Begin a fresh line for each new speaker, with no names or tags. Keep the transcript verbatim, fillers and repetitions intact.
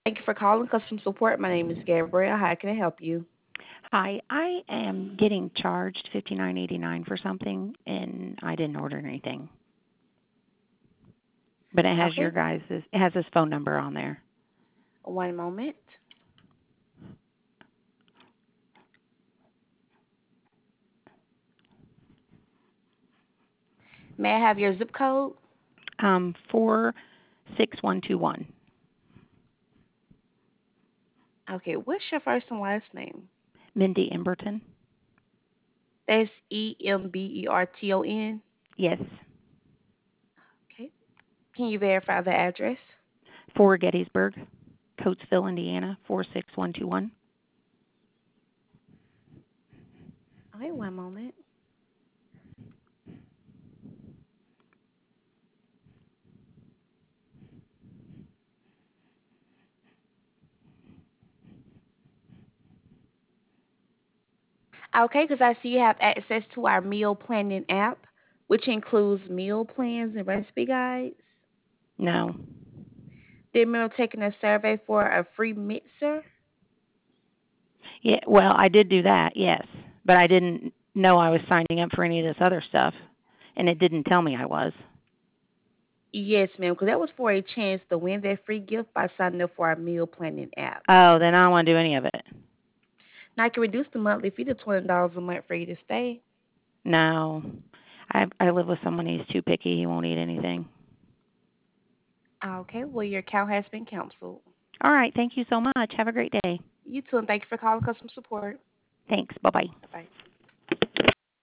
Thank you for calling customer support. My name is Gabrielle. How can I help you?
Hi, I am getting charged fifty nine eighty nine for something, and I didn't order anything. But it has your
Okay,
guys' it has his phone number on there.
one moment. May I have your zip code?
Um, four six one two one.
Okay, what's your first and last name?
Mindy Emberton.
That's E M B E R T O N.
Yes,
Okay, can you verify the address?
for Gettysburg, Coatesville, Indiana four six one two one.
Okay, one moment. Okay, because I see you have access to our meal planning app, which includes meal plans and recipe guides.
No.
Did you remember taking a survey for a free mixer?
Yeah, well, I did do that, yes, but I didn't know I was signing up for any of this other stuff, and it didn't tell me I was.
Yes, ma'am, because that was for a chance to win that free gift by signing up for our meal planning app.
Oh, then I don't want to do any of it.
Now I can reduce the monthly fee to twenty dollars a month for you to stay.
No. I I live with someone who's too picky. He won't eat anything.
Okay, well your account has been canceled.
All right. Thank you so much. Have a great day.
You too, and thank you for calling customer support.
Thanks. Bye bye.
Bye bye.